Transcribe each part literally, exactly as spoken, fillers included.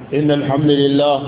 إن الحمد لله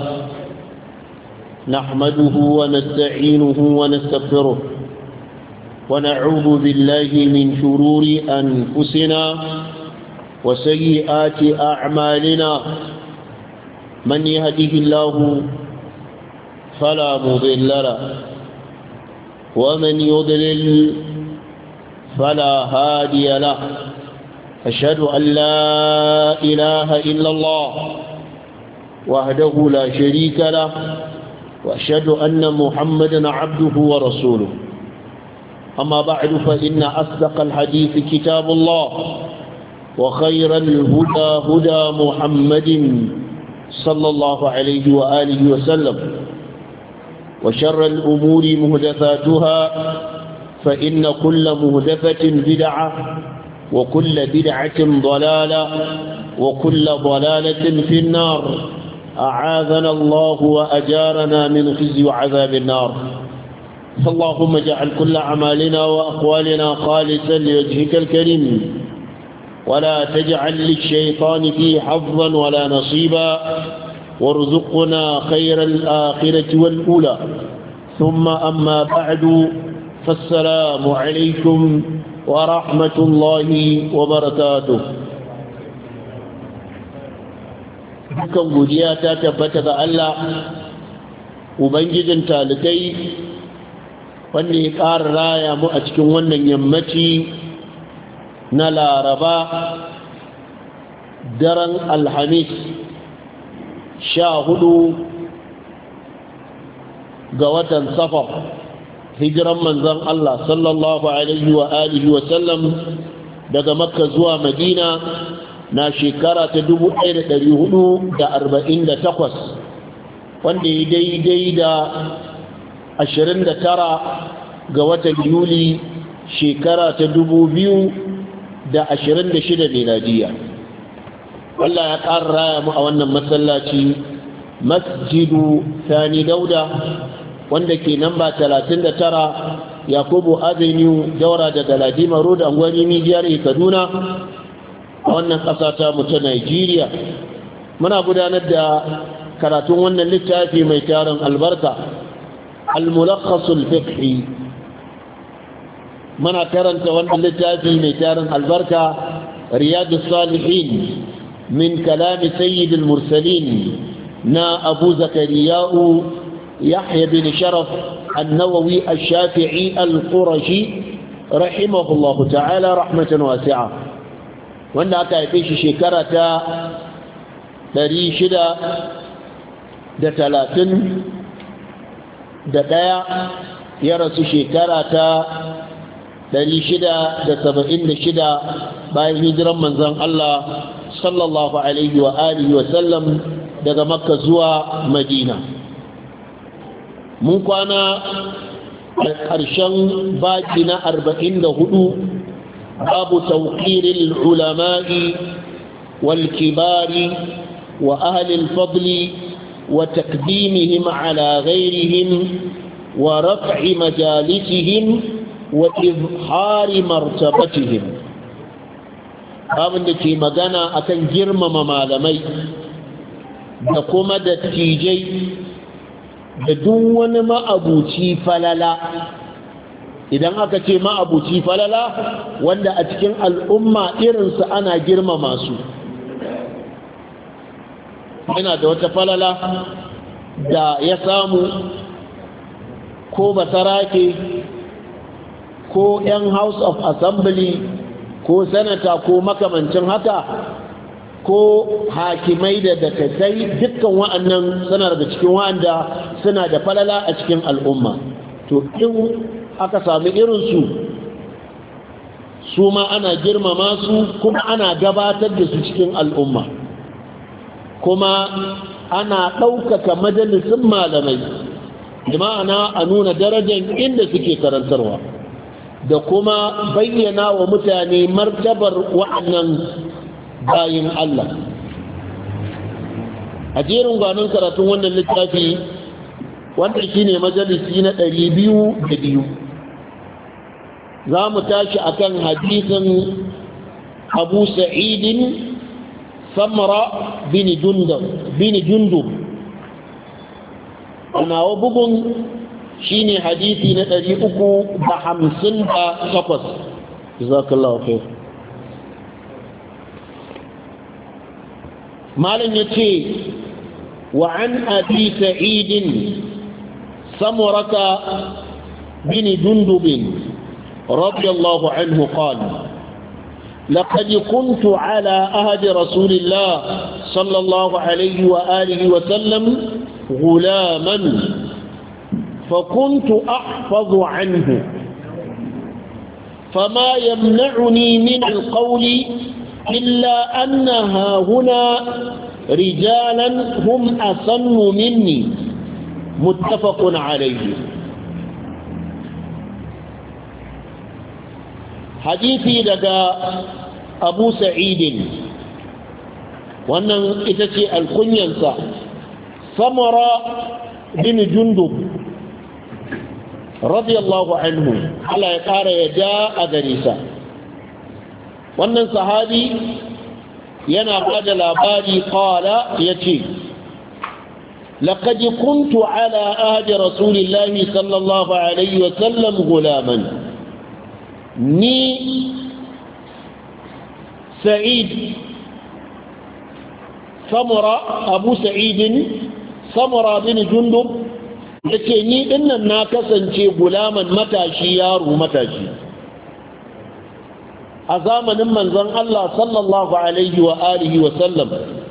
نحمده ونستعينه ونستغفره ونعوذ بالله من شرور أنفسنا وسيئات أعمالنا من يهده الله فلا مضل له ومن يضلل فلا هادي له. أشهد أن لا إله إلا الله وحده لا شريك له وأشهد أن محمدا عبده ورسوله. أما بعد فإن أصدق الحديث كتاب الله وخير الهدى هدى محمد صلى الله عليه وآله وسلم وشر الأمور مهدثاتها فإن كل مهدثة بدعة وكل بدعة ضلالة وكل ضلالة في النار. أعاذنا الله وأجارنا من خزي وعذاب النار. فاللهم اجعل كل أعمالنا وأقوالنا خالصا لوجهك الكريم ولا تجعل للشيطان فيه حظا ولا نصيبا وارزقنا خير الآخرة والأولى. ثم أما بعد فالسلام عليكم ورحمة الله وبركاته. dukkan godiya ta tabbata ga Allah ubangijin talikai wanda ya ƙara raya mu a cikin wannan yammaci na Laraba daren Alhamis sha hudu ga watan Safar hijiran manzon Allah sallallahu alaihi wa alihi wa sallam daga Makka zuwa Madina na shekara ta dubu ɗaya da ɗari hudu da arba'in da takwas wanda ya daidai da ashirin da tara ga watan Yuli shekara ta dubu biyu da ashirin da shida miladiya. Allah ya ƙara raya mu a wannan masallaci Masjidu Sani Dauda wanda ke namba talatin da tara Yakubu Avenue daura daga Ladima Road Angwani Mijiyar Kaduna a wannan ƙasa ta mu ta Najeriya. Muna gudanar da karatun wannan littafi mai tarin albarka al-mulakhasul fiqhi. Muna karanta wannan littafi mai tarin albarka Riyadus Salihin min kalami sayyidil mursalin na Abu Zakariya'u Yahya bin Sharaf an-Nawawi ash-Shafi'i al-Qurashi rahimahullahu ta'ala rahmatan wasi'a, wanda aka haife shi shekara ta ɗari shida da talatin da ɗaya ya rasu shekara ta ɗari shida da saba'in da shida bayan hijiran manzon Allah sallallahu alaihi wa alihi wa sallam daga Makka zuwa Madina. Mun kwana a ƙarshen baki na arba'in da hudu باب توقير العلماء والكبار وأهل الفضل وتقديمهم على غيرهم ورفع مجالسهم وإظهار مرتبتهم. باب التي مغانا أكن جرم ممالمي دكما دتيجي بدون ما أبوتي فللا. idan aka ce ma'abuci falala wanda a cikin al'umma irinsu ana girmama su, yana da wata falala da ya samu ko basarake ko 'yan house of assembly ko sanata ko makamancin haka ko hakimai da dakatai, dukkan wa'annan suna daga cikin wa'anda suna da falala a cikin al'umma. To in aka sami irinsu su ma ana girmama su kuma ana gabatar da su cikin al'umma, kuma ana ɗaukaka majalisun malamai da ma'ana a nuna darajar inda suke karantarwa da kuma bayyana wa mutane martabar wa'annan bayin Allah. A jerin gwanon karatun wannan littafi wanda shine majalisi na ɗari biyu da biyu za mu tashi akan hadisin Abu Sa'idin samra bin jundub bin jundub ana bugun shine hadisi na ɗari uku da hamsin da takwas. jazakallahu khair. malam yace wa an abi sa'id samurata bin jundub radiyallahu anhu qala لقد كنت على أهد رسول الله صلى الله عليه وآله وسلم غلاما فكنت أحفظ عنه فما يمنعني من القول إلا أنها هنا رجالا هم أصن مني متفق عليه. حديثي لدى أبو سعيد وأن إتتي الكنينسا سمرة بن جندب رضي الله عنه على يقار يجاء دريسا وأن صحابي ينقض الأبادي قال يتي لقد كنت على أهد رسول الله صلى الله عليه وسلم غلاما ni sa'id samura abu sa'idin samura bin jundub yace ni dinnan na kasance gulaman matashi yaro matashi a zamanin manzon Allah sallallahu alaihi wa alihi wa sallam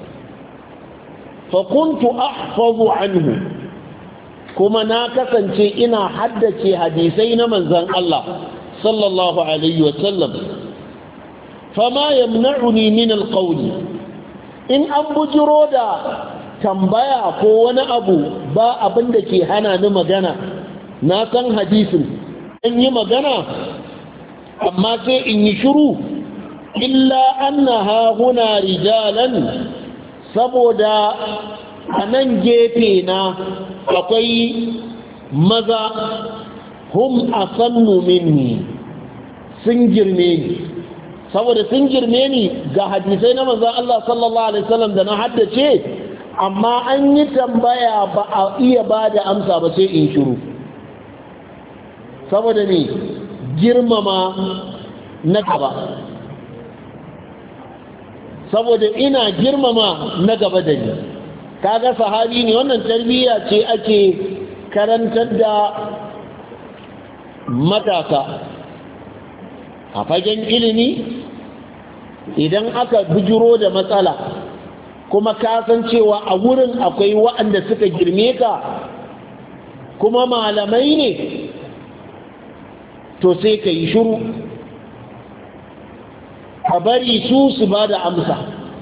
fa kuntu ahfazu anhu kuma na kasance ina haddace hadisai na manzon Allah صلى الله عليه وسلم فما يمنعني من القول إن أبو جرودا تنبيا كون أبو با أبندك هنا نمغانا ناسا حديث إن يمغانا أما سي إن يشرو إلا أنها هنا رجالا سبودا أنن جيتنا أقوي ماذا hum asannu minni sun girme ni saboda sun girme ni ga hadisai na manzon Allah sallallahu alaihi wasallam da na haddace amma an yi tambaya ba a iya ba da amsa ba sai in shiru saboda ne girmama na gaba saboda ina girmama na gaba da ni kaga sahabi ne wannan tarbiyya ce ake karantar da matasa a fagen ilimi idan aka bujiro da matsala kuma kasancewa a wurin akwai waɗanda suka girme ka kuma malamai ne to sai ka yi shiru ka bari su su ba da amsa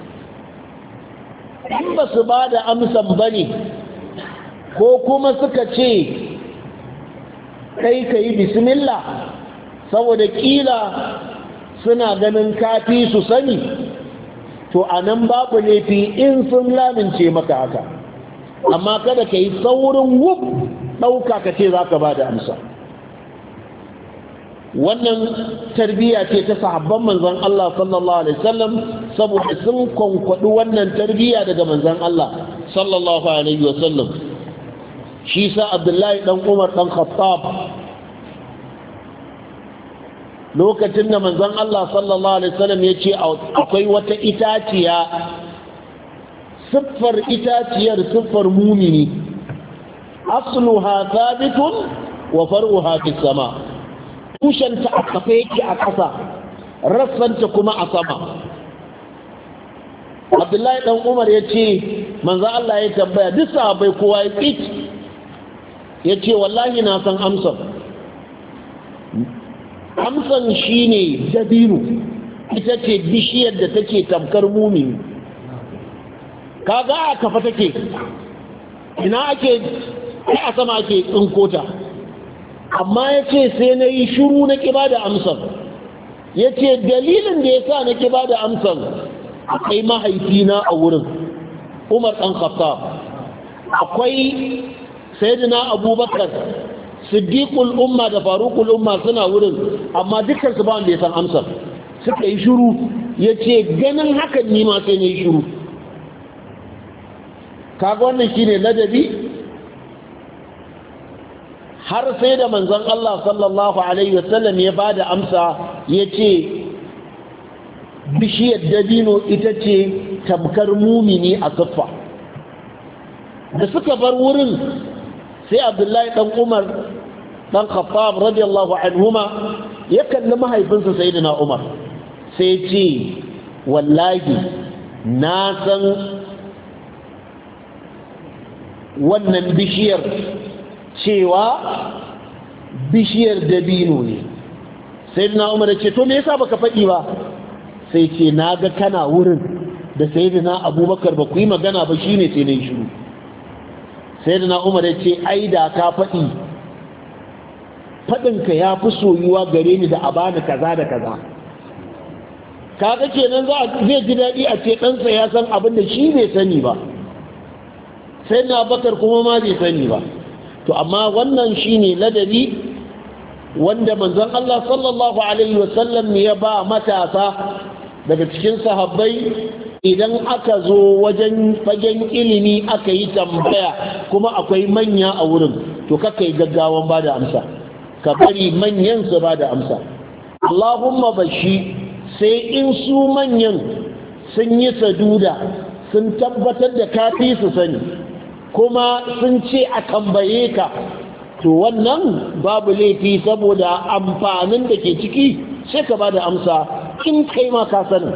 in ba su ba da amsan ba ne ko kuma suka ce kai ka yi bismillah saboda kila suna ganin kafi su sani to a nan babu laifi in sun lamince maka haka amma kada ka yi saurin wuf ɗauka ka ce za ka ba da amsa wannan tarbiyya ce ta sahabban manzon Allah sallallahu alaihi wasallam saboda sun kwankwaɗi wannan tarbiyya daga manzon Allah sallallahu alaihi wasallam shi sa Abdullahi dan Umar dan Khattab lokacin da manzon Allah sallallahu alaihi wasallam ya ce akwai wata itaciya siffar itaciyar siffar mumini asluha thabitun wa far'uha fis sama tushenta a kafa yake a ƙasa rassanta kuma a sama Abdullahi dan Umar ya ce manzon Allah ya tambaya duk sahabbai kowa ya tsit ya ce wallahi na san amsar amsan shine dabino ita ce bishiyar da take tamkar mumini kaga a kafa take ina ake a sama ake tsinkota amma ya ce sai na yi shuru na ƙiba da amsar ya ce dalilin da ya sa na ƙiba da amsar akwai mahaifina a wurin umar ɗan khattab akwai sayyidina abubakar siddiqul umma da faruqul umma suna wurin amma dukkan su ba wanda ya san amsar suka yi shuru ya ce ganin hakan ni ma sai na yi shiru. Kaga wannan shi ne ladabi? Har sai da manzon Allah sallallahu Alaihi wasallam ya ba da amsa ya ce bishiyar dabino ita ce tamkar mumini a siffa. Da suka bar wurin sai Abdullahi ɗan Umar ɗan Khattab radiyallahu anhuma ya kalli mahaifinsa Sayyidina Umar sai ce wallahi na san wannan bishiyar cewa bishiyar dabino ne. Sayyidina Umar ya ce to me yasa baka faɗi ba? Sai ce na ga kana wurin da Sayyidina Abubakar ba ku yi magana ba shine sai na yi shiru. Sayyidina Umar ya ce ai da ka faɗi faɗinka ya fi soyuwa gare ni da a bani kaza da kaza. Kaga kenan za zai ji daɗi a ce ɗansa ya san abin da shi bai sani ba, sai na bakar kuma ma bai sani ba. To amma wannan shine ladabi wanda manzon Allah sallallahu alaihi wasallam ya ba matasa daga cikin sahabbai. Idan aka zo wajen fagen ilimi aka yi tambaya kuma akwai manya a wurin, to kaka yi gaggawan ba da amsa, ka bari manyan su ba da amsa. Allahumma bashi sai in su manyan sun yi saduda sun tabbatar da kafi su sani kuma sun ce a tambaye ka, to wannan babu laifi saboda amfanin da ke ciki sai ka ba da amsa in kai ma ka sani.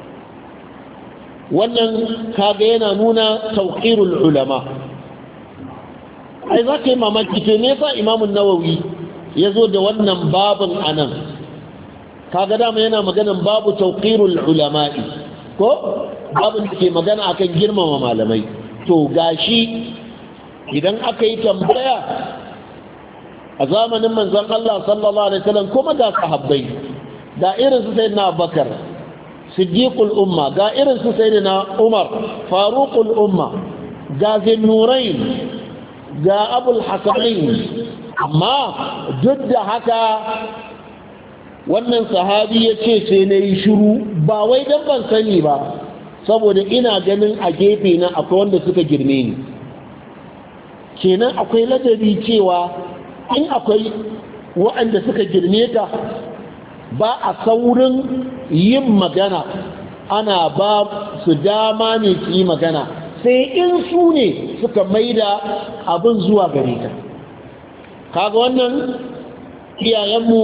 Wannan kaga yana nuna tauqirul ulama. Ai za ka yi mamaki to me yasa Imam Nawawi ya zo da wannan babin anan? Kaga dama yana maganan babu tauqirul ulama'i ko babin da ke magana akan girmama malamai. To gashi idan aka yi tambaya a zamanin manzon Allah sallallahu alaihi wasallam kuma ga sahabbai da irin su sayyidina Abubakar siddiqul umma, ga irin su sayyidina Umar faruqul umma, ga zinnurain, ga abul hasanain, amma duk da haka wannan sahabi ya ce sai na yi shiru ba wai dan ban sani ba, saboda ina ganin a gefe na akwai wanda suka girme ni. Kenan akwai ladabi cewa in akwai waɗanda suka girme ka ba a saurin yin magana, ana ba su dama ne su yi magana sai in su ne suka maida abin zuwa gare ka. Kaga wannan iyayenmu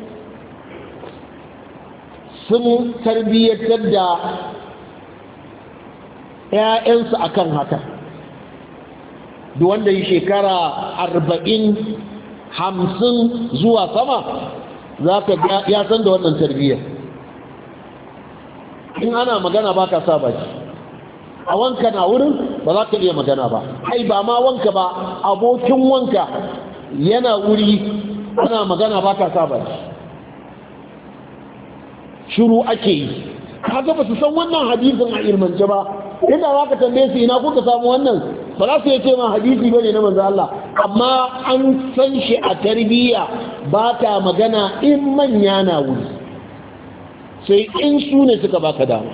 sun tarbiyyatar da ‘ya'yansu akan haka. Duk wanda yi shekara arba'in hamsin zuwa sama za ka ya san da wannan tarbiyyar. In ana magana ba ka sa baki, a wanka na wurin ba za ka iya magana ba, ai ba ma wanka ba, abokin wanka yana wuri ana magana ba ka sa baki, shiru ake yi. Kaga ba su san wannan hadisin a ilmance ba, inda za ka tambaye su ina kuka samu wannan ba za su ce ma hadisi ba ne na manzo Allah, amma an san shi a tarbiyya ba ta magana in manya na wuri, sai in su ne suka baka dama.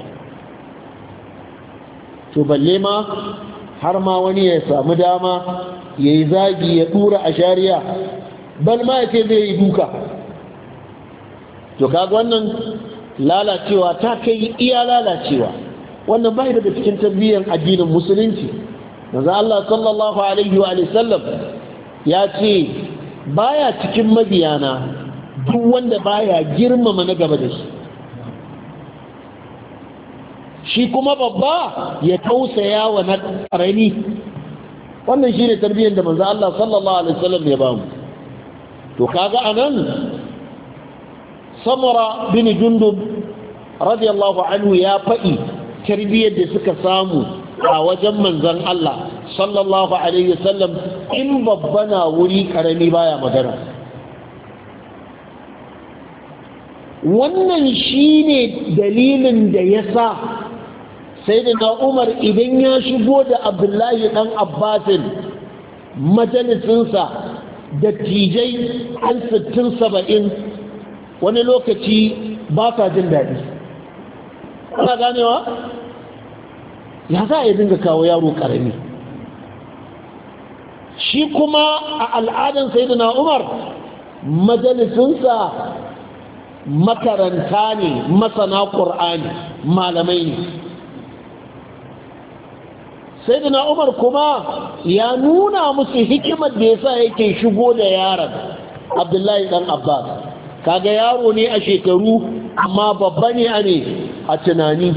To balle ma har ma wani ya samu dama ya yi zagi ya dura a shari'a, bal ma ya ce zai yi duka. To kaga wannan lalacewa ta kai iya lalacewa, wannan bai daga cikin tarbiyyar addinin musulunci. manzo Allah sallallahu alaihi wa sallam ya ce baya cikin mabiyana duk wanda baya girmama na gaba da shi, shi kuma babba ya tausaya wa na ƙarami. Wannan shi ne tarbiyyar da manzo Allah sallallahu alaihi wa sallam ya bamu. To kaga anan Samura bin Jundub radiyallahu anhu ya faɗi tarbiyyar da suka samu a wajen manzon Allah sallallahu alaihi wasallam, in babba na wuri karami baya magana. Wannan shine dalilin da yasa sayyidina Umar idan ya shigo da Abdullahi dan Abbasin majalisinsa da tijai an sittin saba'in wani lokaci ba ka jin daɗi. ana ganewa ya za a yi dinga kawo yaro karami shi kuma a al'adan sayyidina Umar majalisunsa makaranta ne masana Qur'ani malamai ne sayyidina Umar kuma ya nuna musu hikimar da yasa yake shigo da yaron Abdullahi dan Abbas kaga yaro ne a shekaru amma babba ne a ne a tunani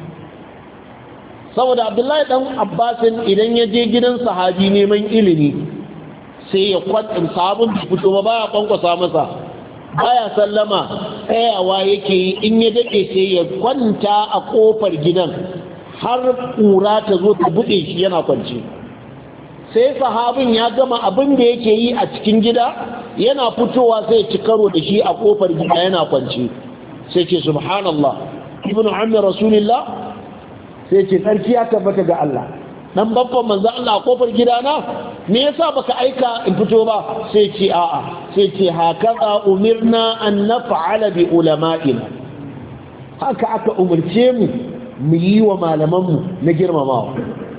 saboda Abdullahi dan Abbas idan ya je gidan sahabi neman ilimi sai ya kwanta sabon fito ba baya kwankwasa masa baya sallama tsayawa yake yi in ya dade sai ya kwanta a kofar gidan har kura ta zo ta bude shi yana kwance sai sahabin ya gama abin da yake yi a cikin gida yana fitowa sai ya ci karo da shi a kofar gida yana kwance sai ce subhanallah ibnu ammi rasulillah sai ce sarki ya tabbata ga Allah dan babban manzo Allah a kofar gidana me yasa baka aika in fito ba sai ce a'a sai ce hakaza umirna an naf'ala bi ulama'ina haka aka umurce mu mu yi wa malaman mu na girmamawa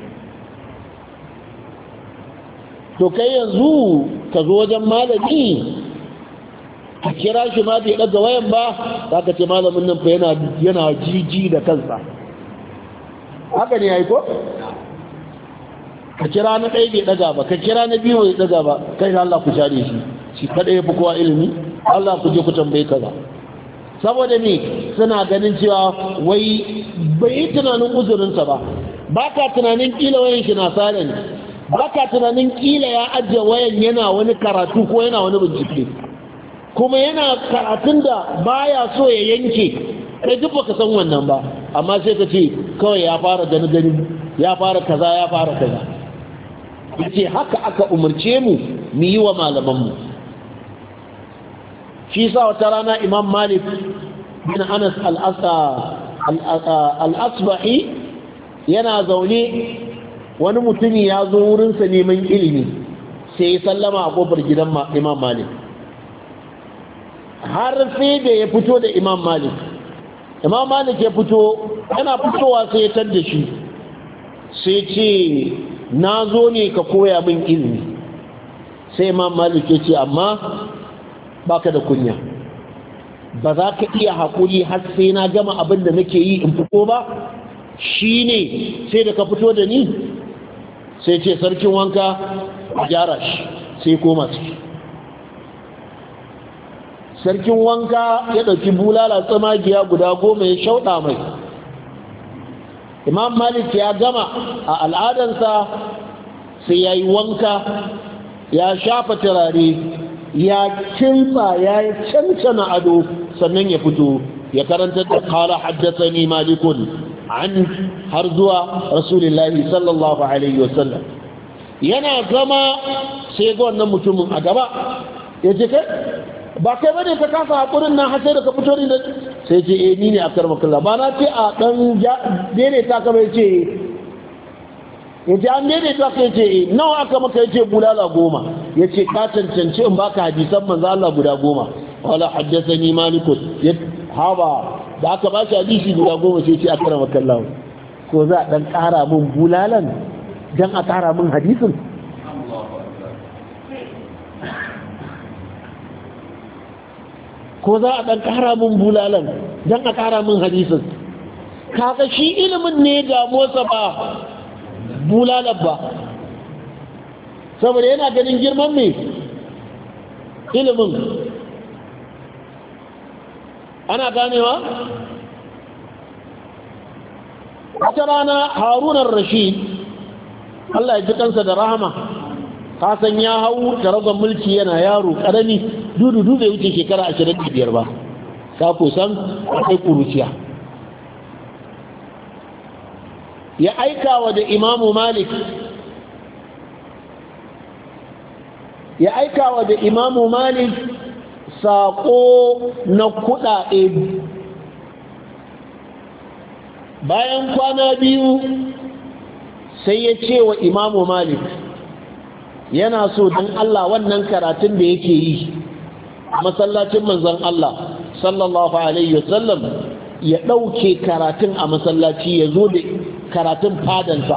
to kai yanzu ka zo wajen malami ka kira shi ma bai daga wayan ba zaka ce malamin nan fa yana yana jiji da kansa haka ne yayi ko ka kira na ɗaya bai ɗaga ba ka kira na biyu bai ɗaga ba kai Allah ku share shi shi kaɗai ya fi kowa ilimi Allah ku je ku tambaye kaza saboda ne suna ganin cewa wai bai yi tunanin uzurinsa ba ba ka tunanin ƙila wayan shi na sare ne ba ka tunanin ƙila ya ajiye wayan yana wani karatu ko yana wani bincike kuma yana karatun da baya so ya yanke kai duk baka san wannan ba amma sai ka ce kawai ya fara gani gani ya fara kaza ya fara kaza yace haka aka umarce mu mu yi wa malamanmu shi sa wata rana Imam Malik bin Anas al-Asbahi yana zaune wani mutumi ya zo wurinsa neman ilimi sai ya sallama a kofar gidan Imam Malik har sai da ya fito da Imam Malik Imam Malik ya fito yana fitowa sai ya tar da shi sai ce na zo ne ka koya min ilimi sai Imam Malik ya ce amma baka da kunya ba za ka iya haƙuri har sai na gama abin da nake yi in fito ba shi ne sai da ka fito da ni sai ce sarkin wanka a gyara shi sai koma ciki sarkin wanka ya ɗauki bulala tsamagiya guda goma ya shauɗa mai Imam Malik ya gama a al'adansa sai ya yi wanka ya shafa turare ya kinsa ya yi cancana ado sannan ya fito ya karanta da kala haddasani malikun an har zuwa rasulullahi sallallahu alaihi wasallam yana zama sai ga wannan mutumin a gaba ya ce kai ba kai bane ka kasa hakurin nan har sai da ka fito ne sai ce eh ni ne a karmakalla ba na ce a dan daidaita ka bai ce ya ce an daidaita ka ce eh nawa aka maka ya ce bulala goma ya ce ka cancanci in baka hadisan manzo Allah guda goma wala haddathani malikun ya haba da aka ba shi hadisi guda goma sai ce a karmakalla ko za a dan kara min bulalan dan a kara min hadisin ko za a ɗan ƙara min bulalan don a ƙara min hadisin kaga shi ilimin ne ga motsa ba bulalan ba saboda yana ganin girman mai ilimin ana ganewa wata rana harunan rashid Allah ya ji kansa da rahama kasan ya hau taragon mulki yana yaro karami dudu bai wuce shekara ashirin da biyar ba ka kusan akwai kuruciya ya aika wa da imamu malik ya aika wa da imamu malik saƙo na kuɗaɗe bayan kwana biyu sai ya ce wa imamu malik yana so don Allah wannan karatun da yake yi masallacin manzon Allah sallallahu alaihi wasallam ya ɗauke karatun a masallaci ya zo da karatun fadansa.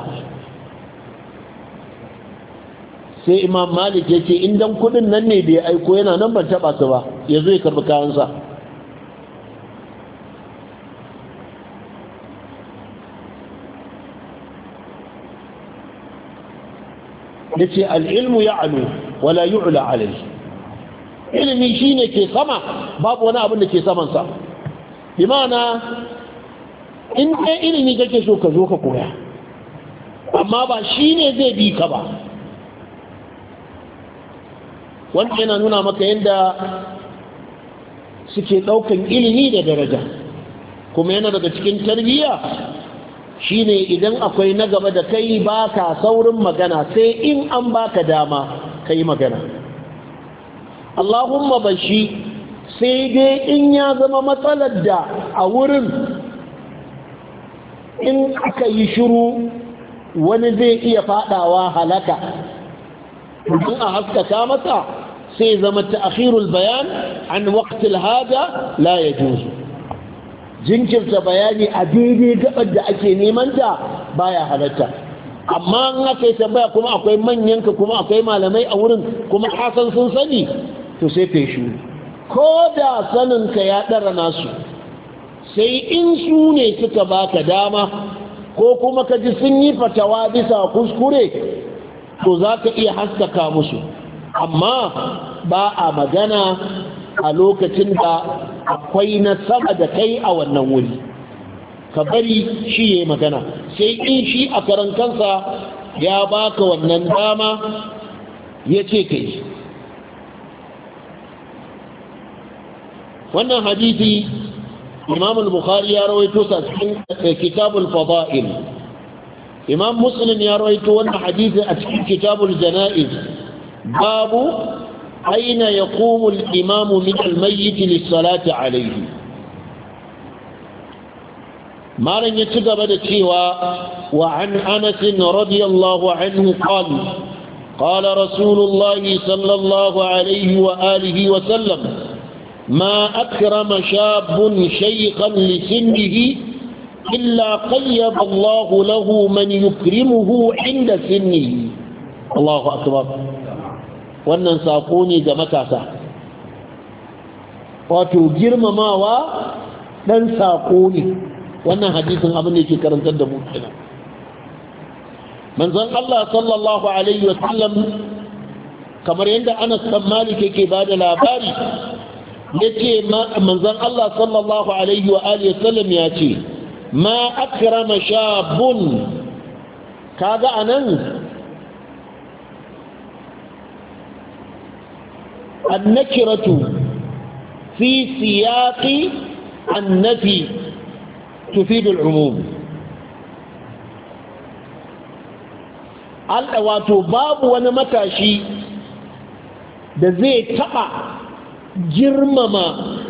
sai imam malik ya ce indan kudin nan ne da ya aiko yana nan ban taba su ba ya zo ya karbi kayansa. ya ce al'ilmu ya alu wala yu'la alai, ilimi shi ne ke sama babu wani abin da ke samansa. bi ma'ana in ɗaya ilimi kake so ka zo ka koya, amma ba shi ne zai bi ka ba. wanda yana nuna maka yadda suke ɗaukan ilimi da daraja, kuma yana daga cikin tarbiyya shine idan akwai na gaba da kai baka saurin magana sai in an baka dama kai magana. Allahumma bashi sai dai in ya zama matsalar da a wurin in aka yi shiru wani zai iya fadawa halaka, in a haskaka masa sai zama ta'khirul bayan an waqtil haja la yajuz. jinkirta bayani a daidai gabar da ake neman ta baya halatta. amma in aka yi tambaya kuma akwai manyanka kuma akwai malamai a wurin kuma hasan sun sani to sai kai shi, ko da saninka ya ɗara nasu, sai in su ne suka baka dama ko kuma ka ji sun yi fatawa bisa kuskure to za ka iya haskaka musu, amma ba a magana a lokacin da akwai na sama da kai a wannan wuri. ka bari shi ya yi magana sai in shi a karan kansa ya baka wannan dama ya ce ka yi. wannan hadisi imam al-bukhari ya rawaito sa cikin kitabul fada'il, imam muslim ya rawaito wannan hadisi a cikin kitabul janaiz babu aina yaqumu al-imam min al-mayyit lis-salati alayhi. malan ya ci gaba da cewa wa an anas radiyallahu anhu qala qala rasulullah sallallahu alayhi wa alihi wa sallam ما أكرم شاب شيخا لسنه إلا قيض الله له من يكرمه عند سنه. الله أكبر. wannan saƙo ne ga matasa, wato girmamawa ɗan saƙo ne. wannan hadisin abin da yake karantar da mu kenan. manzon Allah sallallahu alaihi wasallam kamar yadda Anas bin Malik yake bada labari yace manzon Allah sallallahu alaihi wa alihi wasallam yace ma akrama shabun, kaga anan annakiratu fi siyaqi annafi tufidu al-umum. al wato babu wani matashi da zai taba girmama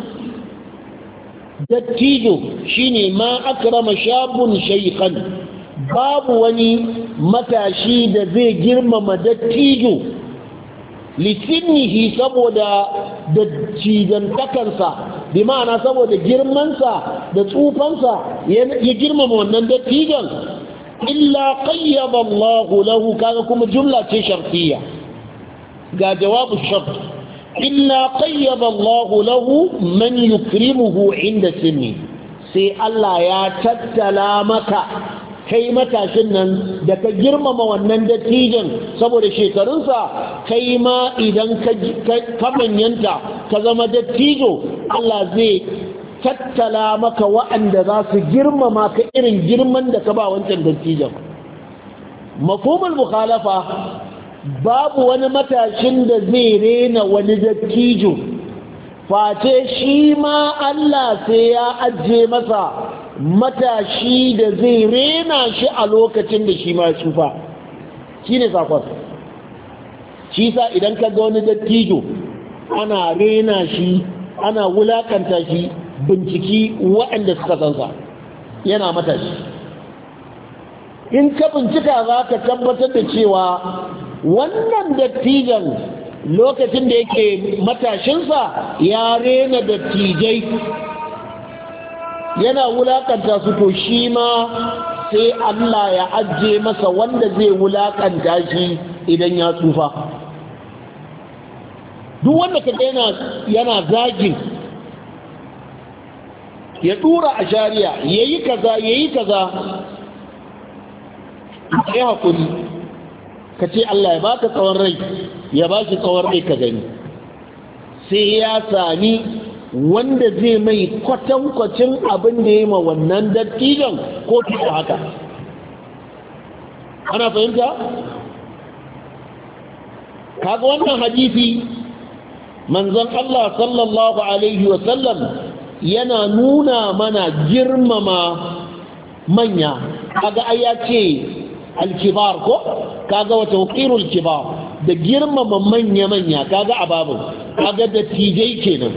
dattijo shine ma akrama shabun shaykhan, babu wani matashi da zai girmama dattijo lisinnihi saboda dattijantakansa, bi ma'ana saboda girmansa da tsufansa ya girmama wannan dattijon. illa qayyaba Allah lahu, kaga kuma jumla ce shartiyya ga jawabu shart. إلا قيض الله له من يكرمه عند سنه, sai Allah ya tattala maka kai matashin nan da ka girmama wannan dattijan saboda shekarunsa, kai ma idan ka manyanta ka zama dattijo Allah zai tattala maka wa'anda za su girmama ka irin girman da ka ba wancan dattijan. mafhumul mukhalafa, babu wani matashin da zai rena wani dattijo face shi ma Allah sai ya ajiye masa matashi da zai rena shi a lokacin da shi ma tsufa. shi ne sakon. shi sa idan ka ga wani dattijo ana rena shi ana wulakanta shi, binciki waɗanda suka sansa yana matashi. in ka bincika za ka tabbatar da cewa wannan dattijan lokacin da yake matashinsa ya rena dattijai yana wulakanta su to shi ma sai Allah ya ajiye masa wanda zai wulakanta shi idan ya tsufa. Duk wanda ka yana yana zagin ya dura a shari'a yayi kaza yayi kaza sai hakuri ka ce Allah ya baka tsawon rai ya ba shi tsawon rai ka gani sai ya sami wanda zai mai kwatankwacin abin da ya ma wannan dattijan ko tuka haka. Ana fahimta? Kaga wannan hadisi manzon Allah sallallahu alaihi wasallam yana nuna mana girmama manya. Kaga ai ya ce alkibar ko kaga wata wakirul kibar da girmama manya-manya kaga ababin kaga da tijai kenan.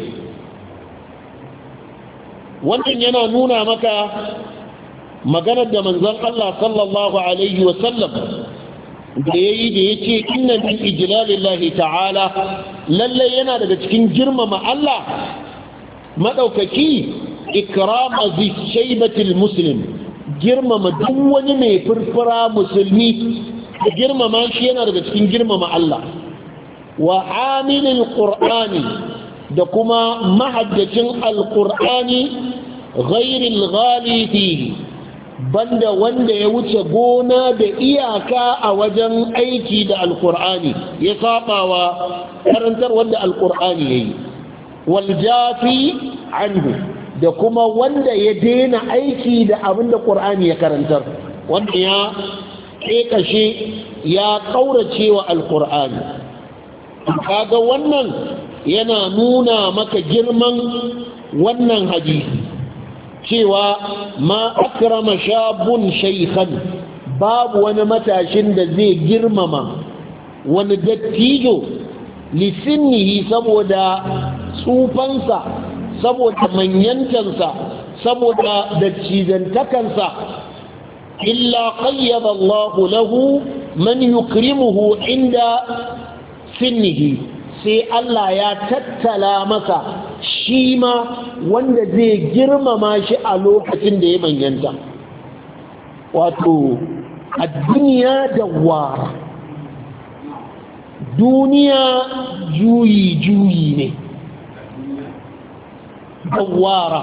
Wannan yana nuna maka maganar da manzon Allah sallallahu alaihi wasallam da yayi da yace inna min ijlalillahi ta'ala lalle yana daga cikin girmama Allah madaukaki ikram aziz shaybatil muslim girmama duk wani mai furfura musulmi da girmama shi yana daga cikin girmama Allah wa amilil qur'ani da kuma mahaddacin alqur'ani ghairil ghali fihi banda wanda ya wuce gona da iyaka a wajen aiki da alqur'ani ya sabawa karantar wanda alqur'ani yayi wal jafi anhu da kuma wanda ya daina aiki da abin da ƙur'ani ya karantar wanda ya ƙeƙashe ya ƙaurace wa alƙur'ani. Kaga wannan yana nuna maka girman wannan hadisi cewa ma akrama shabun shaykhan babu wani matashin da zai girmama wani dattijo lisinnihi saboda tsufansa saboda manyantansa saboda dattijantakansa illa qayyada Allah lahu man yukrimuhu inda sinnihi sai Allah ya tattala masa shi ma wanda zai girmama shi a lokacin da ya manyanta. Wato a duniya dawwara duniya juyi juyi ne dawara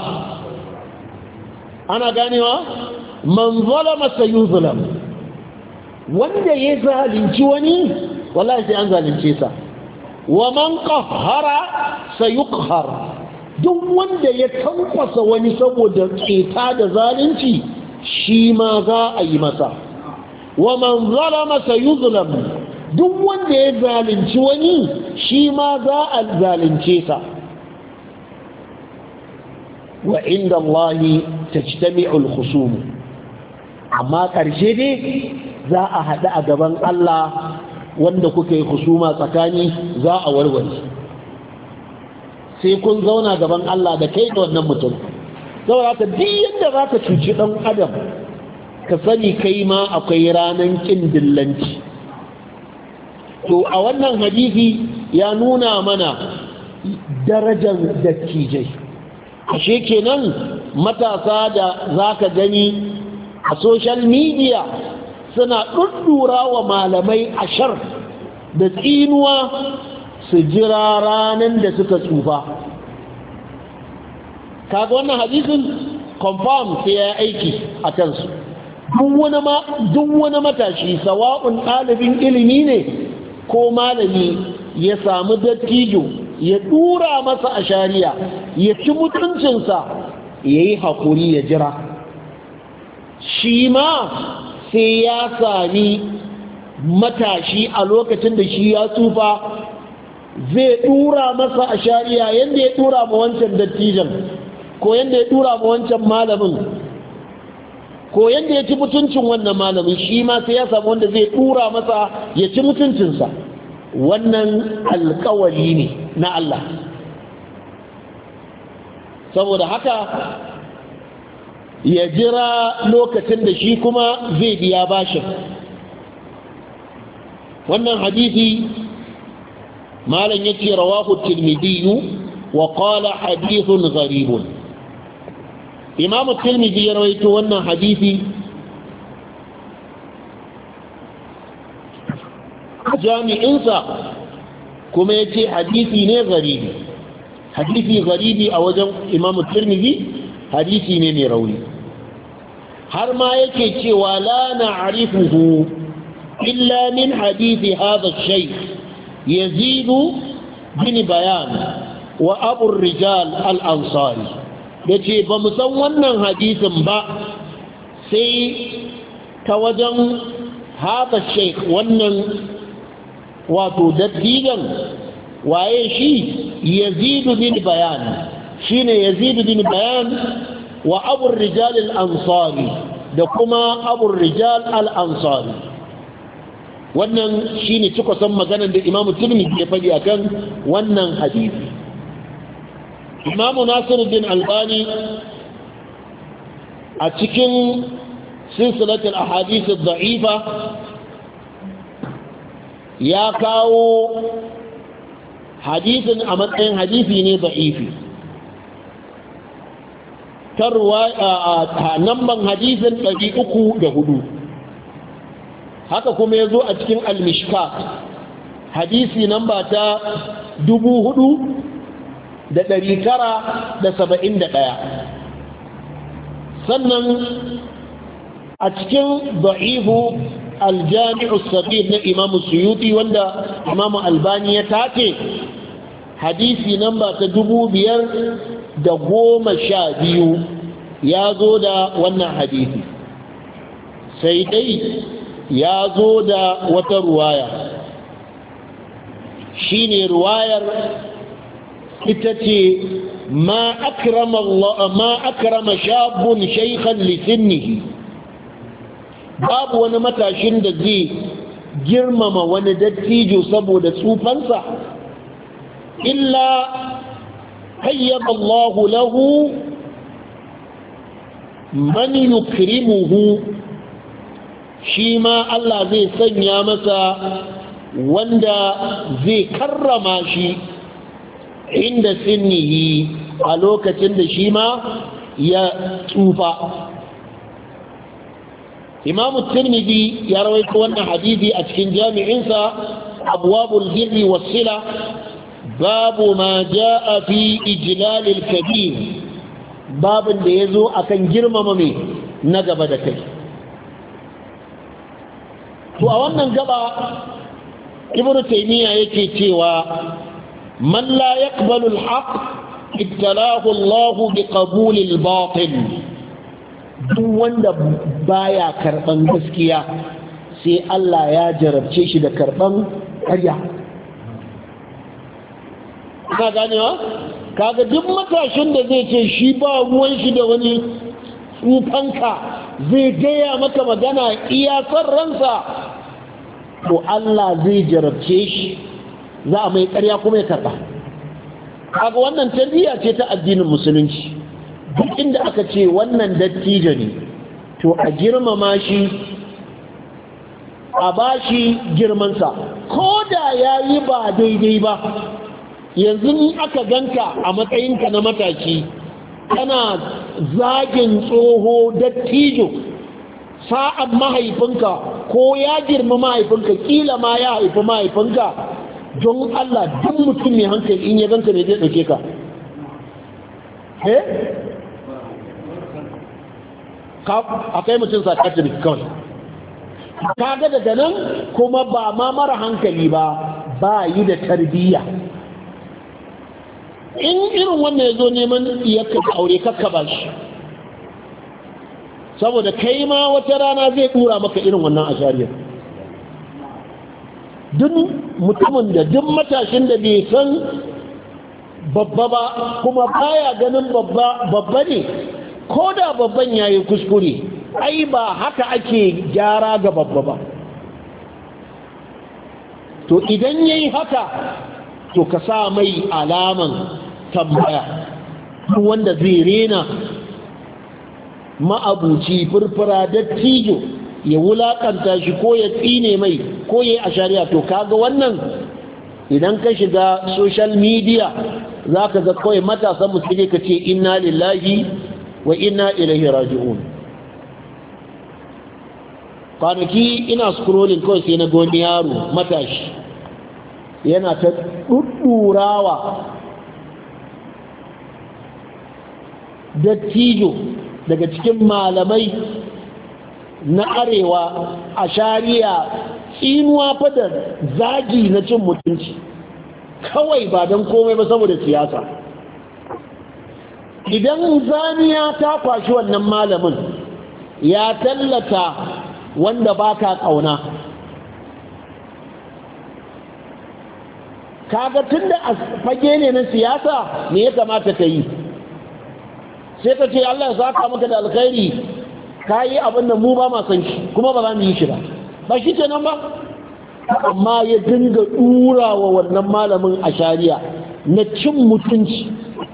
ana ganewa man zalama sayuzlam wanda ya zalunci wani wallahi sai an zalunce sa wa man qahhara sayuqhar duk wanda ya tankwasa wani saboda keta da zalunci shi ma za a yi masa wa man zalama sayuzlam duk wanda ya zalunci wani shi ma za a zalunce sa wa inda Allahi tajtami'ul khusum amma karshe dai za a hada a gaban Allah wanda kuka yi khusuma tsakani za a warware sai kun zauna gaban Allah da kai da wannan mutum saboda haka duk yadda zaka cuci dan adam ka sani kai ma akwai ranan kin dillanci. To a wannan hadisi ya nuna mana darajar dattijai. Ashe kenan matasa da zaka gani a social media suna ɗuɗɗura wa malamai ashar da tsinuwa su jira ranar da suka tsufa. Kaga wannan hadisin confirm sai ya aiki a kansu. Duk wani matashi sawa'un ɗalibin ilimi ne ko malami ya samu dattijo ya dura masa a shari'a ya ci mutuncinsa ya yi haƙuri ya jira shi ma sai ya sami matashi a lokacin da shi ya tsufa zai dura masa a shari'a yadda ya dura ma wancan dattijan ko yadda ya dura ma wancan malamin ko yadda ya ci mutuncin wannan malamin shi ma sai ya samu wanda zai dura masa ya ci mutuncinsa. Wannan alkawari ne na Allah saboda haka ya jira lokacin da shi kuma zai biya bashin. Wannan hadisi malam yace rawahu at-Tirmidhi wa qala hadithun gharibun. imamu tirmidhi ya rawaito wannan hadisi jami'insa kuma ya ce hadisi ne garibi hadisi garibi a wajen imamu tirmidhi hadisi ne mai rauni har ma yake cewa la na'rifuhu illa min hadisi hadha ash-shaykh yazid bin bayan wa abu rijal al-ansari yace ba mu san wannan hadisin ba sai ta wajen hadha ash-shaykh wannan wato dattijan waye shi yazid bin bayan shine yazid bin bayan wa abu rijal al-ansari da kuma abu rijal al-ansari wannan shine cika san maganar da imamu tirmidhi ya faɗi akan wannan hadisi imamu nasiruddin albani a cikin silsilatul ahadith ad-da'ifa ya kawo hadisin a matsayin hadisi ne da'ifi tarwa a namban hadisin ɗari uku da hudu haka kuma ya zo a cikin al-mishkat hadisi namba ta dubu hudu da ɗari tara da saba'in da ɗaya sannan a cikin da'ifu aljami'u sabir na imamu suyuti wanda imamu albani ya tace hadisi namba ta dubu biyar da goma sha biyu ya zo da wannan hadisi sai dai ya zo da wata ruwaya shine ruwayar ita ce ma akrama Allah ma akrama shabun shaykhan li sinnihi babu wani matashin da zai girmama wani dattijo saboda tsufansa illa hayyaba Allah lahu man yukrimuhu shi ma Allah zai sanya masa wanda zai karrama shi inda sinnihi a lokacin da shi ma ya tsufa imamu tirmidhi ya rawaito wannan hadisi a cikin jami'insa abwabul birri was-sila babu ma jaa fi ijlal al-kabir babin da yazo akan girmama me na gaba da kai to a wannan gaba ibnu taymiya yake cewa man la yaqbalu al-haqq ibtalahu Allah bi qabul al-batil duk wanda baya karban gaskiya sai Allah ya jarabce shi da karban ƙarya ka ganewa kaga duk matashin da zai ce shi ba ruwan shi da wani tsufanka zai gaya maka magana iya son ransa to Allah zai jarabce shi za a mai ƙarya kuma ya karba kaga wannan tarbiyya ce ta addinin musulunci duk inda aka ce wannan dattijo ne to a girmama shi a ba shi girmansa ko da ya yi ba daidai ba yanzu in aka ganka a matsayinka na mataki kana zagin tsoho dattijo sa'an mahaifinka ko ya girma mahaifinka kila ma ya haifi mahaifinka don Allah duk mutum mai hankali in ya ganka ne zai ɗauke ka eh a kai mutum sakatiri kawai kaga daga nan kuma ba ma mara hankali ba ba yi da tarbiyya in irin wannan ya zo neman iyakka da aure kakka ba shi saboda kai ma wata rana zai dura maka irin wannan ashariyar duk mutumin da duk matashin da bai san babba ba kuma baya ganin babba babba ne ko da babban ya yi kuskure ai ba haka ake gyara ga babba ba to idan ya yi haka to ka sa mai alaman tambaya wanda zai rena ma'abuci furfura dattijo ya wulakanta shi ko ya tsine mai ko ya yi a shari'a to kaga wannan idan ka shiga social media za ka ga kawai matasan musulmi ka ce inna lillahi wa inna ilaihi raji'un. kwanaki ina scrolling kawai sai na goni yaro matashi yana ta ɗuɗɗurawa dattijo daga cikin malamai na arewa a shari'a tsinuwa fadar zagi na cin mutunci kawai ba don komai ba saboda siyasa. Idan zaniya ta kwashi wannan malamin ya tallata wanda baka kauna, kaga tunda a fage ne na siyasa me ya kamata ka yi? Sai ka ce Allah ya saka maka da alkhairi, ka yi abin da mu ba ma san shi kuma ba za mu yi shi ba, ba shi kenan ba. Amma ya dinga dura wa wannan malamin a shari'a na cin mutunci.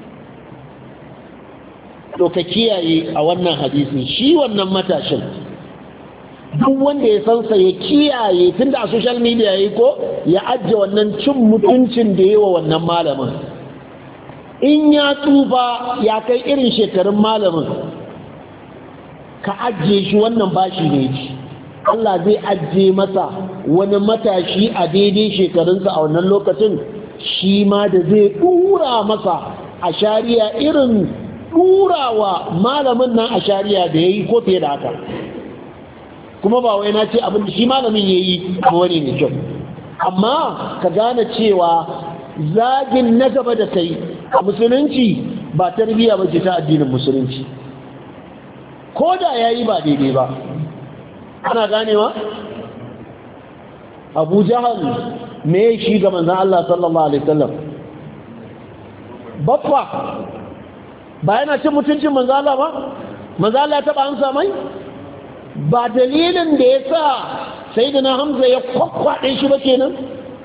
To ka kiyaye a wannan hadisi, shi wannan matashin duk wanda ya sansa ya kiyaye tunda a social media yayi ko ya ajiye wannan cin mutuncin da yayi wa wannan malamin. In ya tuba ya kai irin shekarun malamin, ka ajiye shi, wannan bashi ne ji. Allah zai ajiye masa wani matashi a daidai shekarunsa a wannan lokacin, shi ma da zai dura masa a shari'a irin durawa malamin nan a shari'a da yayi ko fiye da haka. Kuma ba wai na ce abin da shi malamin yayi wani ne kyau, amma ka gane cewa zagin na gaba da kai a musulunci ba tarbiyya ba ce ta addinin musulunci, ko da yayi ba daidai ba. Ana ganewa? Abu Jahal me shi ga manzon Allah sallallahu alaihi wasallam? Baffa ba yana cin mutuncin manzon Allah ba? Manzon Allah ya taba amsa mai? Ba dalilin da yasa sayyidina Hamza ya kwakwade shi ba kenan?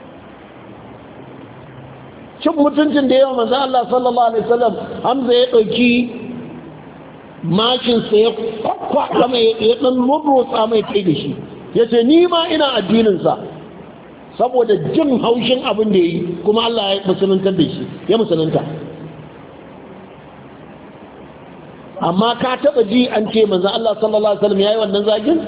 Cin mutuncin da yawa manzon Allah sallallahu alaihi wasallam, Hamza ya dauki mashinsa ya kwakwa mai ya ɗan murrotsa mai kai da shi, ya ce ni ma ina addininsa saboda jin haushin abin da ya yi, kuma Allah ya musuluntar da shi, ya musulunta. Amma ka taɓa ji an ce manzan Allah sallallahu Alaihi wasallam ya yi wannan zagin?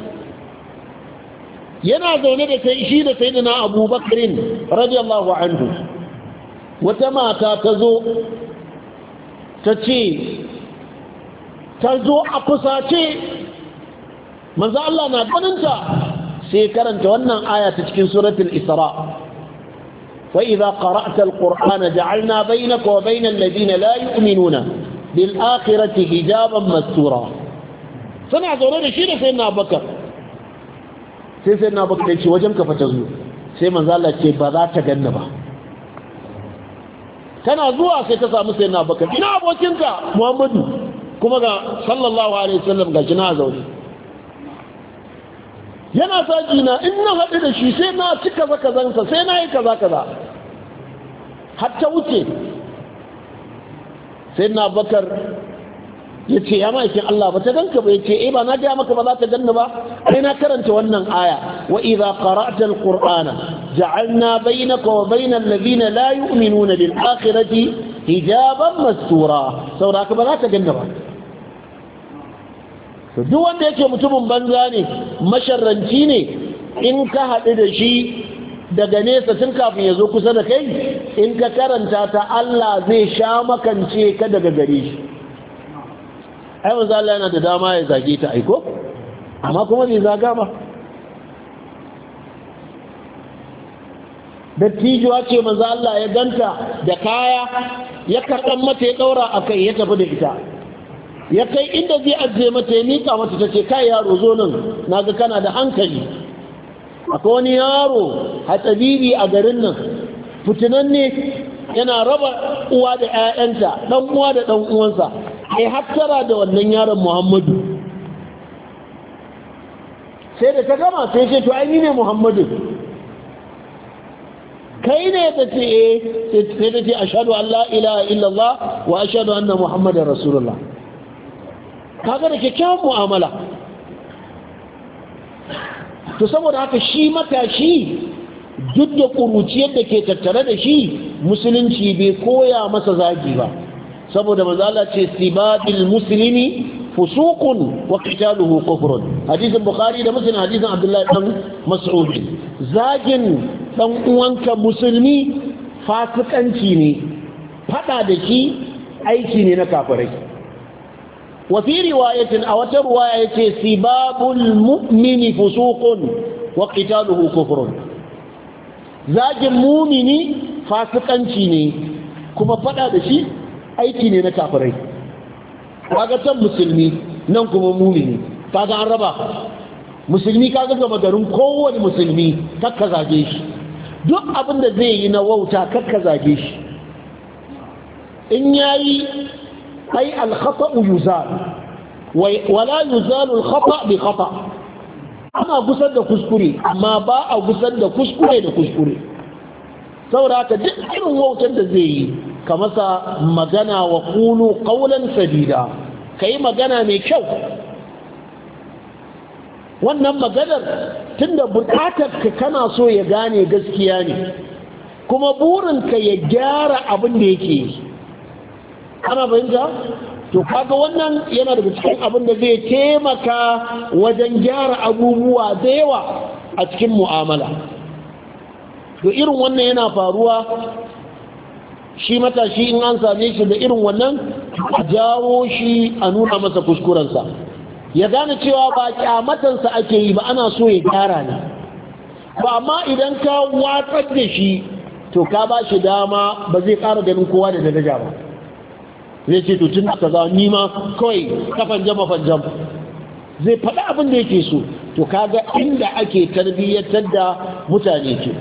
Yana zaune da sai shi da sai na Abu Bakrin radiyallahu anhu, wata mata ta zo ta ce ta zo a fusace, manzo Allah na ganinta sai karanta wannan aya ta cikin suratul Isra, wa idza qara'ta al-qur'ana ja'alna baynaka wa baynal ladina la yu'minuna bil akhirati hijaban mastura. Sana zaune da shi da sayyidina Abubakar, sai sayyidina Abubakar ya ce wajen ka fata zo, sai manzo Allah ce ba za ta ganna ba. Tana zuwa sai ta samu sayyidina Abubakar, ina abokinka Muhammadu, kuma ga sallallahu alaihi wasallam ga kina zaune, yana saji na in na haɗu da shi sai na cika zaka zansa, sai na yi kaza kaza, hatta wuce. Sai na Bakar ya ce ya ma'aikin Allah ba ta ganka ba, ya ce eh ba na gaya maka ba za ta ganni ba, ai na karanta wannan aya, wa idza qara'ta al-qur'ana ja'alna bainaka wa bainal ladina la yu'minuna bil akhirati hijaban mastura, saboda ka ba za ta ganni ba. Duk wanda yake mutumin banza ne, masharranci ne, in ka haɗu da shi daga nesa tun kafin ya zo kusa da kai, in ka karanta ta Allah zai sha makance ka daga gare shi. Ai manzo Allah yana da dama ya zage ta aiko, amma kuma bai zaga ba. Dattijuwa ce manzo Allah ya ganta da kaya, ya karɓan mata ya ɗaura a kai ya tafi da ita, ya kai inda zai ajiye mata ya miƙa mata ta ce kai yaro zo nan, na ga kana da hankali. Akwai wani yaro hatsabibi a garin nan, fitinan ne, yana raba uwa da 'ya'yanta, ɗan uwa da ɗan uwansa, ai hattara da wannan yaron Muhammadu. Sai da ta gama sai ce to ai ni ne Muhammadu, kai ne ta ce eh, sai ta ce ashhadu an la ilaha illallah wa ashhadu anna muhammadar rasulullah. Kaga da kyakkyawan mu'amala. To saboda haka shi matashi duk da ƙuruciyar da ke tattare da shi, musulunci bai koya masa zagi ba, saboda manzo Allah ce sibabil muslimi fusuqun wa qitaluhu kufrun hadisin bukhari da muslim hadisin abdullahi dan mas'ud zagin dan uwanka musulmi fasikanci ne fada da shi aiki ne na kafirai wa fi riwayatin a wata riwaya yace sibabul mu'mini fusuqun wa qitaluhu kufrun zagin mu'mini fasikanci ne kuma fada da shi aiki ne na kafirai kaga can musulmi nan kuma mu'mini kaga an raba musulmi kaga gaba garin kowane musulmi kakka zage shi duk abin da zai yi na wauta kakka zage shi in yayi ai al-khata'u yuzal wala yuzalu al-khata' bi khata' ana gusar da kuskure amma ba a gusar da kuskure da kuskure saboda haka duk irin wautar da zai yi ka masa magana wa qulu qawlan sadida kai magana mai kyau wannan maganar tunda bukatar ka kana so ya gane gaskiya ne kuma burinka ya gyara abin da yake yi ana bayanta to kaga wannan yana daga cikin abin da zai taimaka wajen gyara abubuwa da yawa a cikin mu'amala to irin wannan yana faruwa shi matashi in an same shi da irin wannan a jawo shi a nuna masa kuskurensa ya gane cewa ba kyamatansa ake yi ba ana so ya gyara ne ba amma idan ka watsar da shi to ka ba shi dama ba zai ƙara ganin kowa da daraja ba zai ce tutun da kaza ni ma kawai kafan jama fanjam zai faɗi abin da yake so to kaga inda ake tarbiyyatar da mutane ke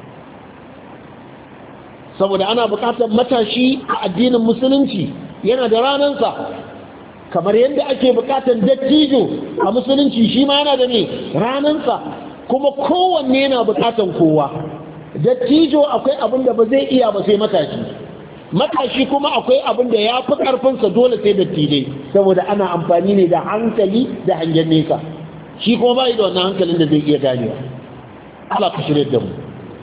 saboda ana buƙatar matashi a addinin musulunci yana da ranansa kamar yadda ake buƙatar dattijo a musulunci shi ma yana da ne ranansa kuma kowanne yana buƙatar kowa dattijo akwai abin da ba zai iya ba sai matashi matashi kuma akwai abin da ya fi ƙarfinsa dole sai dattijai saboda ana amfani ne da hankali da hangen nesa shi kuma bai da wannan hankalin da zai iya ganewa Allah ka shirye da mu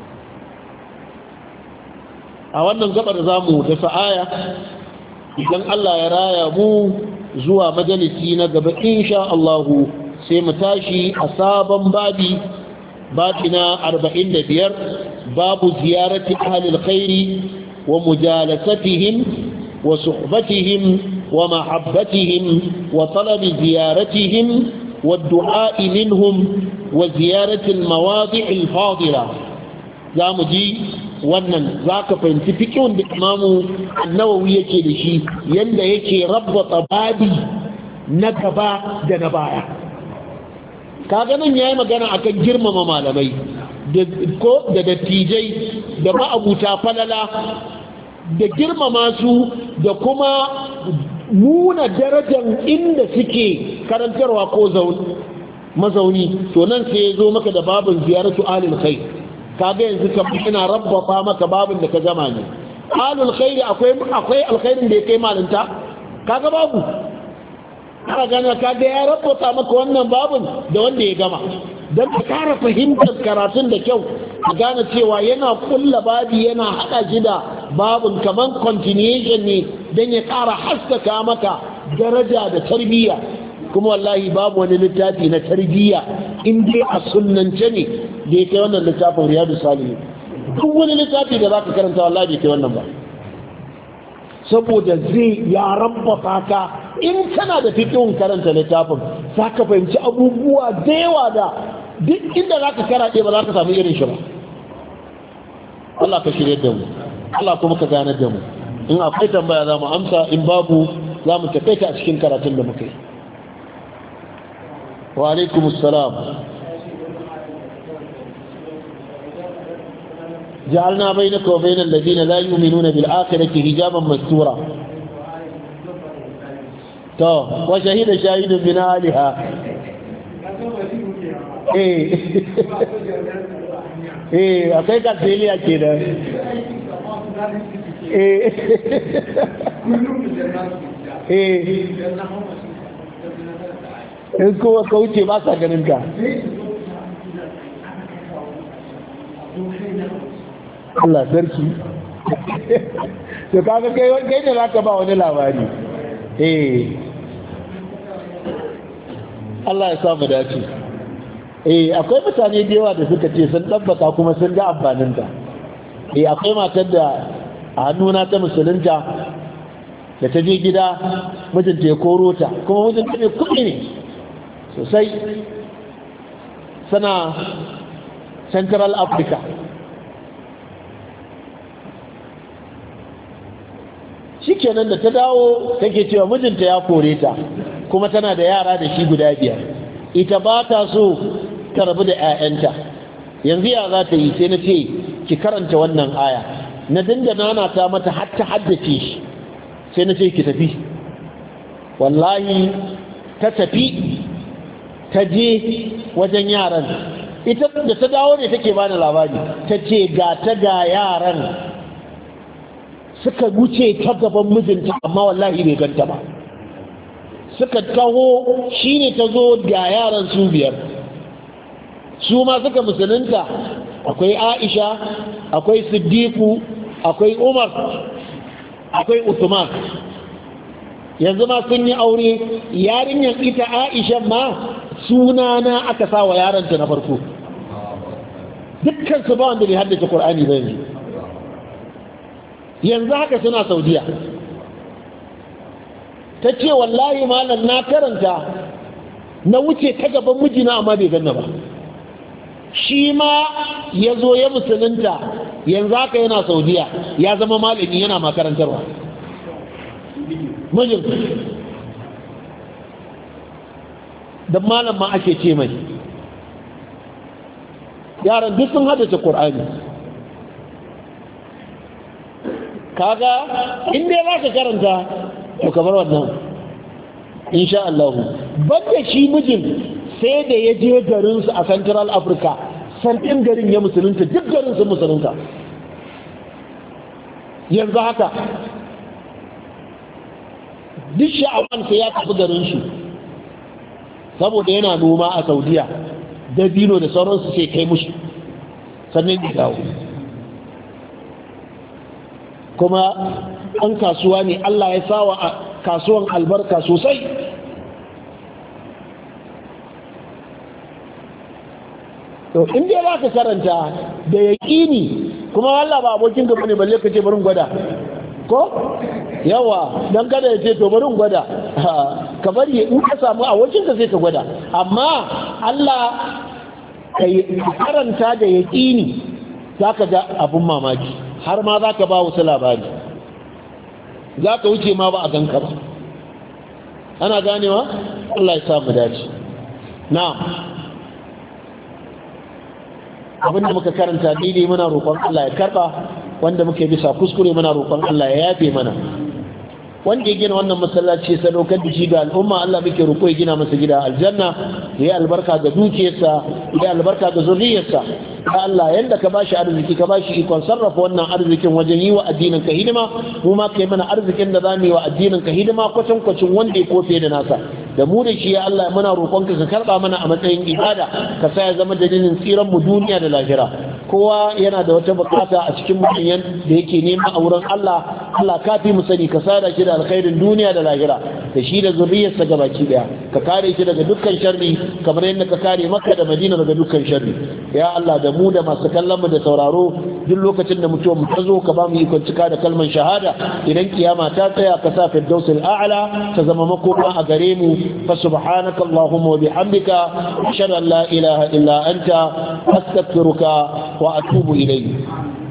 a wannan gabar zamu da sa'aya idan Allah ya raya mu zuwa majalisi na gaba insha Allah sai mu tashi a sabon babi babi na arba'in da biyar babu ziyarati ahli alkhairi ومجالستهم وصحبتهم ومحبتهم وطلب زيارتهم والدعاء منهم وزيارة المواضع الفاضلة زامجي wannan zaka fahimci fikin da imamu annawawi yake da shi yanda yake rabbata babi na gaba da na baya kaga nan yayi magana akan girmama malamai da ko da dattijai da ma'abuta falala da girmama su da kuma nuna darajar inda suke karantarwa ko mazauni to nan sai ya zo maka da babin ziyaratu alil khair kaga yanzu ka ina rabbata maka babin da ka gama ne alil khair akwai akwai alkhairin da ya kai malinta kaga babu aka gana kaga ya rabbata maka wannan babin da wanda ya gama don ka kara fahimtar karatun da kyau a gane cewa yana kulla babi yana haɗa shi da babin kamar continuation ne don ya kara haskaka maka daraja da tarbiyya kuma wallahi babu wani littafi na tarbiyya in dai a sunnance ne da ya kai wannan littafin riyadu salihin duk wani littafi da za ka karanta wallahi bai kai wannan ba saboda zai ya rabbata ka in kana da fikin karanta littafin za ka fahimci abubuwa da yawa da duk inda za ka karaɗe ba za ka samu irin shi ba Allah ka shirye da mu Allah kuma ka ganar da mu in akwai tambaya za mu amsa in babu za mu takaita a cikin karatun da muka yi wa alaikumus salam جعلنا بينك وبين الذين لا يؤمنون بالآخرة حجابا مستورا تو وشهد شاهد من آلها eh eh akai ka tseliya kenan eh eh in kowa kauce ba sa ganin ka Allah sarki to kaga kai kai da zaka ba wani labari eh Allah ya sa mu dace eh akwai mutane da yawa da suka ce sun tabbata kuma sun ga amfanin ta eh akwai matar da a hannuna ta musulunta da ta je gida mijinta ya koro ta kuma mijinta ne kuɗi ne sosai sana Central Africa shikenan da ta dawo take cewa mijinta ya kore ta kuma tana da yara da shi guda biyar ita ba ta so ta rabu da 'ya'yanta yanzu ya za ta yi sai na ce ki karanta wannan aya na dinga nana ta mata har ta haddace shi sai na ce ki tafi wallahi ta tafi ta je wajen yaran ita da ta dawo ne take bani labari ta ce ga ta ga yaran suka wuce ta gaban mijinta amma wallahi bai ganta ba suka taho shine ta zo ga yaran su biyar su ma suka musulunta akwai Aisha akwai Siddiqu akwai Umar akwai Uthman yanzu ma sun yi aure yarinyar ita Aisha ma sunana aka sa wa yaranta na farko dukkan su ba wanda bai haddace Qur'ani ba yanzu yanzu haka suna Saudiya ta ce wallahi malam na karanta na wuce ta gaban mijina amma bai ganna ba shi ma ya zo ya musulunta yanzu haka yana Saudiya ya zama malami yana makarantarwa mijin da malam ma ake ce mai yaran duk sun haddace Qur'ani kaga inda za ka karanta to kamar wannan insha Allah banda shi mijin sai da ya je garin su a Central Africa santin garin ya musulunta duk garin su musulunta yanzu haka duk sha'awan sai ya tafi garin shi saboda yana noma a Saudiya dabino da sauransu sai kai mushi sannan ya dawo kuma an kasuwa ne Allah ya sawa a kasuwan albarka sosai to inda za ka karanta da yaƙini kuma Allah ba abokin gaba ne balle ka ce barin gwada ko yawa don kada ya ce to barin gwada ka bari in ka samu abokin ka sai ka gwada amma Allah ka karanta da yaƙini za ka ga abun mamaki har ma za ka ba wasu labari za ka wuce ma ba a ganka ba ana ganewa Allah ya samu dace na abinda muka karanta daidai muna roƙon Allah ya karɓa wanda muke bisa kuskure muna roƙon Allah ya yafe mana wanda ya gina wannan masallaci sadaukar da shi ga al'umma Allah muke roƙo ya gina masa gida aljanna ya albarka ga dukiyarsa ya albarka ga zuriyarsa ya Allah yanda ka bashi arziki ka bashi ikon sarrafa wannan arzikin wajen yi wa addinin ka hidima mu ma kai mana arzikin da zamu yi wa addinin ka hidima kwatan kwacin wanda ya kofe da nasa da mu da shi ya Allah muna roƙonka ka karba mana a matsayin ibada ka sa ya zama dalilin tsiran mu duniya da lahira kowa yana da wata bukata a cikin mutum da yake nema a wurin Allah Allah ka fi mu sani ka sada shi da alkhairin duniya da lahira da shi da zuriyarsa gabaki daya ka kare shi daga dukkan sharri kamar yadda ka kare Makka da Madina daga dukkan sharri ya Allah da mu da masu kallon mu da sauraro duk lokacin da mutuwa mu ta zo ka ba mu ikon cika da kalman shahada idan kiyama ta tsaya ka sa firdausul a'la ta zama makoma a gare mu fa subhanaka allahumma wa bihamdika ashhadu an la ilaha illa anta astaghfiruka wa atubu ilayk